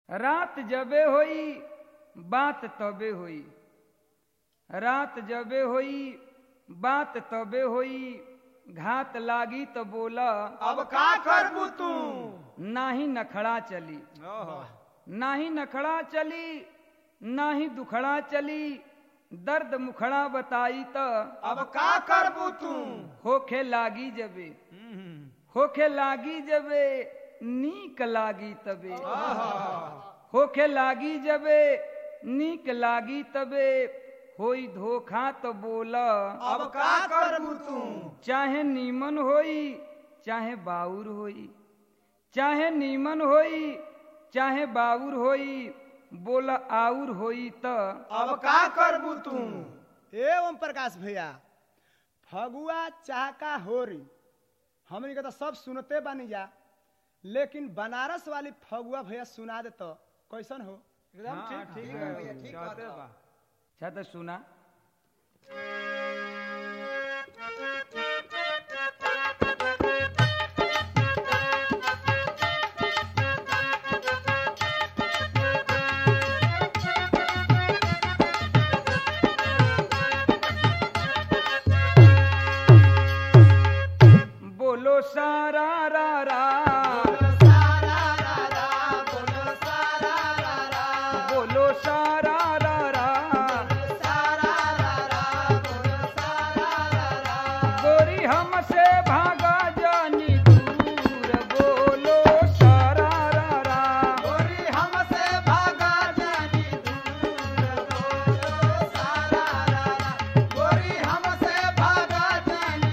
रात जबे होई बात तबे होई, रात जबे होई बात तबे होई, घात लागी तो बोला अब का करबू तू। नाही नखड़ा चली, नाही नखड़ा चली, नाही दुखड़ा चली, दर्द मुखड़ा बताई तो अब का करबू तू। होखे लागी जबे, होखे लागी जबे, नीक लागी तबे, होखे लागी जबे, नीक लागी तबे, होई धोखा तो बोला अब का करबू तू। चाहे नीमन होई चाहे बाउर होई, चाहे नीमन होई चाहे बाउर होई, बोला आउर होई तो अब का करबू तू। ए ओम प्रकाश भैया, फगुआ चाहका होरी हमनी के तो सब सुनते बानी जा, लेकिन बनारस वाली फगुआ भैया सुना दे तो कैसन हो। एकदम ठीक है भैया, ठीक बात है। अच्छा तो सुना। बोलो सारा रा रा, बोलो सारा रा रा, गोरी हमसे भागा जानी दूर, बोलो सारा रा रा, गोरी हमसे भागा जानी दूर, बोलो सारा रा रा। गोरी हमसे भागा जानी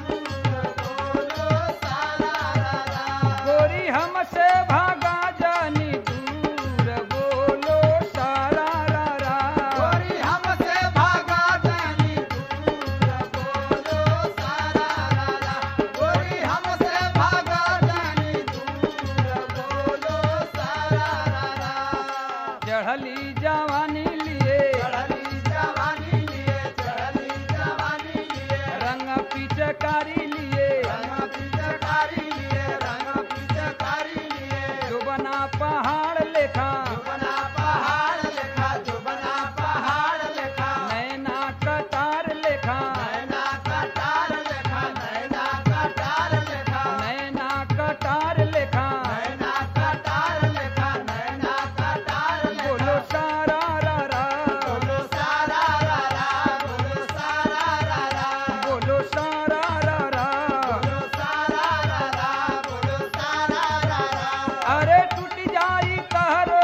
दूर, बोलो सारा रा रा। गोरी हमसे भागा जानी दूर, बोलो सारा रा रा, गोरी हमसे भागा जानी दूर, बोलो सारा रा रा। गोरी हमसे भागा जानी दूर, बोलो सारा रा रा। चढ़ली जवानी लिए चढ़ली जवानी लिए, चढ़ली जवानी लिए, रंग पिचकारी लिए, रंग पिचकारी लिए, रंग पिचकारी लिए। जो बना पहाड़ लेखा, जो बना पहाड़ लेखा, जो बना पहाड़ लेखा, नैना कटार लेखा, नैना कटार लेखा, नैना कटार लेखा, नैना कटार लेखा, नैना कटार लेखा, नैना कटार लेखा। बोलो सारा रा रा, बोलो सारा रा रा, बोलो सारा रा रा, बोलो सारा रा रा, बोलो सारा रा रा, बोलो सारा रा रा। अरे टूट जाई कहरो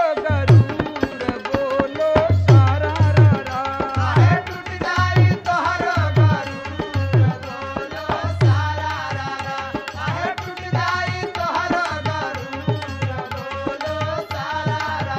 गरूर, बोलो सारा रा रा, आहे टूट जाई तोहरो गरूर, बोलो सारा रा रा। आहे टूट जाई तोहरो गरूर, बोलो सारा रा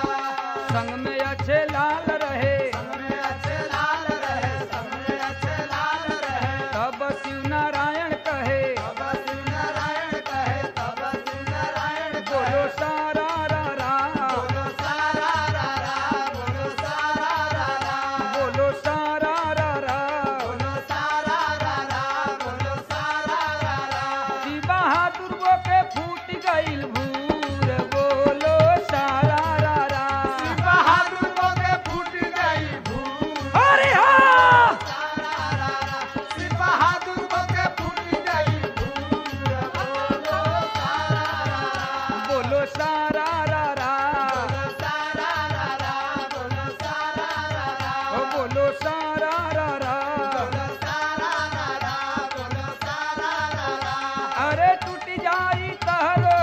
रा। संग में अच्छे लाल रहे, संग में अच्छे लाल रहे, संग में अच्छे लाल रहे। तब शिव नारायण कहे, तब शिव नारायण कहे, तब शिव नारायण बोलो कहे। सारा रा रा, बोलो सारा रा रा, बोलो सारा रा रा, बोलो सारा रा रा, बोलो सारा रा रा, बोलो सारा रा रा। जी बहादुर वो के फूट गईल भूर, बोलो सारा रा रा, बहादुर को के फूट गई भूल, अरे हाँ, सारा रा रा। सिर बहादुर को के फूट गई भूल, बोलो सारा रा रा, बोलो सारा रा रा, बोलो सारा रा रा, बोलो सारा रा रा, ओ बोलो सारा रा रा, बोलो सारा रा रा, बोलो सारा रा रा। अरे टूट जाई तहरो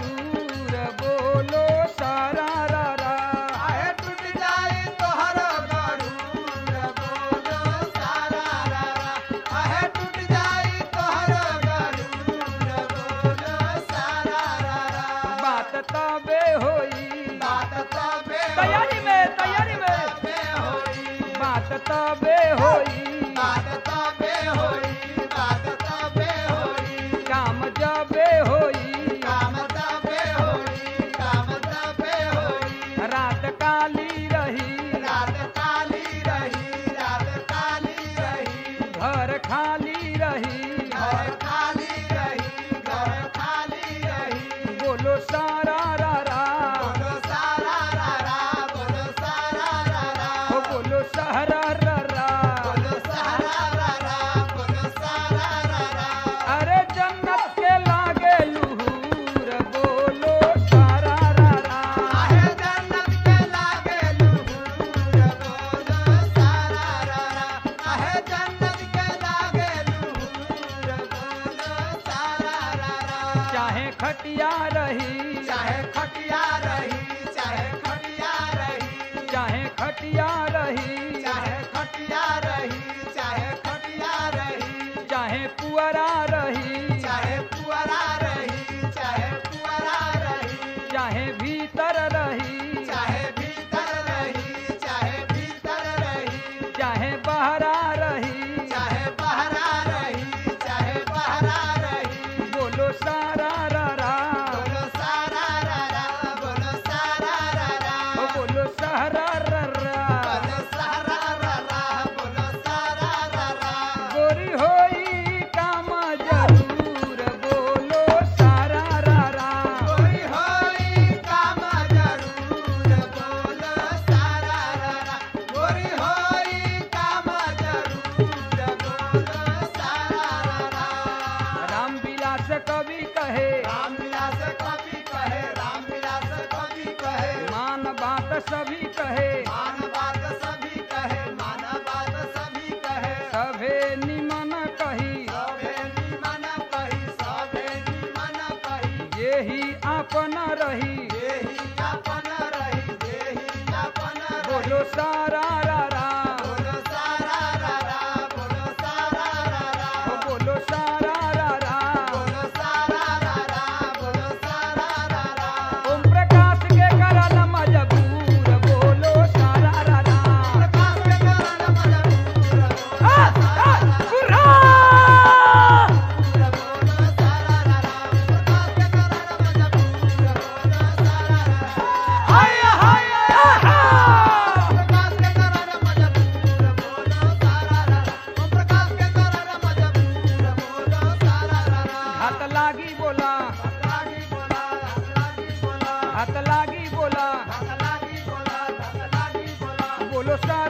गरूर, बोलो सारा रा रा, आहे टूट जाई तोहरो गरूर, बोलो सारा रा रा। आहे टूट जाई तोहरो गरूर, बोलो सारा रा रा। बात तबे होई, बात तबे तैयारी में, तैयारी में, तबे होई, बात तबे होई, बात तबे होई, बात तबे होई। काम जबे होई, काम तबे होई, काम तबे होई। रात काली रही, रात काली रही, रात काली रही। घर खाली रही, घर खाली रही, घर खाली रही। बोलो सारा रा रा, बोलो सारा सभी कहे मान बात सभी कहे, मान बात सभी कहे। सभे निमन कही सभे निमन कही, सभे निमन कही। जेहि आपन रही देहि अपन रही, देहि अपन रही। बोलो सारा रा रा बोलो सारा रा रा, बोलो सारा रा रा। ओ बोलो सारा रा रा बोलो सारा रा रा, बोलो सारा रा रा। ओम प्रकाश के करन मजबूर बोलो सारा रा रा प्रकाश के कारण मजबूर बोलो आ, आ, बुरा! बोलो सारा रा रा। प्रकाश के कारण मजबूर बोलो सारा रा रा। हाय हाय आहा! प्रकाश के कारण मजबूर बोलो सारा रा रा। ओम प्रकाश के कारण मजबूर बोलो सारा रा रा। हाथ लागी बोला लागी बोला, लागी बोला, हाथ लागी बोला लागी बोला, लागी बोला। बोलो सारा